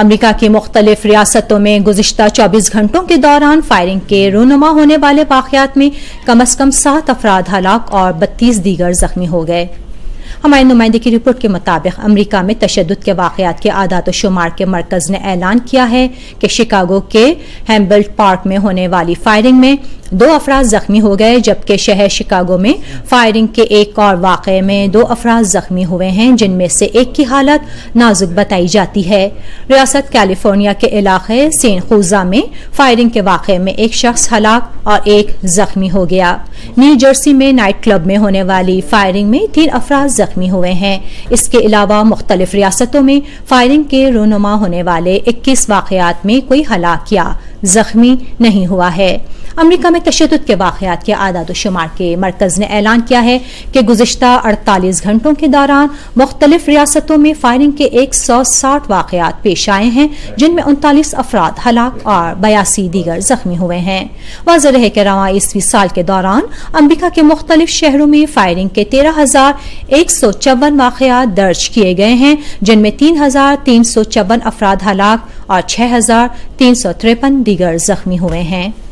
अमरीका की मुख्तलिफ रियासतों में गुज़िश्ता 24 घंटों के दौरान फायरिंग के रूनुमा होने वाले वाक़यात में कम अज़ कम 7 अफराद हलाक और 32 दीगर जख्मी हो गए। हमारे नुमाइंदे की रिपोर्ट के मुताबिक अमरीका में तशद्दुद के वाक़यात के आदात व शुमार के मरकज ने ऐलान किया है कि शिकागो के हैम्बल्ट पार्क में होने वाली फायरिंग में 2 अफराद जख्मी हो गए, जबकि शहर शिकागो में फायरिंग के एक और वाक़े में 2 अफराद जख्मी हुए हैं, जिनमें से एक की हालत नाजुक बताई जाती है। रियासत कैलिफोर्निया के इलाके सेन खूजा में फायरिंग के वाक़े में एक शख्स हलाक और एक जख्मी हो गया। न्यू जर्सी में नाइट क्लब में होने वाली फायरिंग में 3 अफराद जख्मी हुए हैं। इसके अलावा मुख्तलिफ रियासतों में फायरिंग के रूनुमा होने वाले 21 वाक़यात में कोई हलाक या जख्मी नहीं हुआ है। अमरीका में तशद्दुद के वाक़यात के आदाद शुमार के मरकज ने ऐलान किया है कि गुज़िश्ता 48 घंटों के दौरान मुख्तलिफ रियासतों में फायरिंग के 160 वाक़यात पेश आए हैं, जिनमें 39 अफराद हलाक और 82 दीगर जख्मी हुए हैं। वाज़ेह है कि रवां ईस्वी साल के दौरान अमरीका के मुख्तलिफ शहरों में फायरिंग के 13,154 वाक़यात दर्ज किए गए हैं, जिनमें 3,354 अफराद हलाक और 6,353 दीगर जख्मी हुए हैं।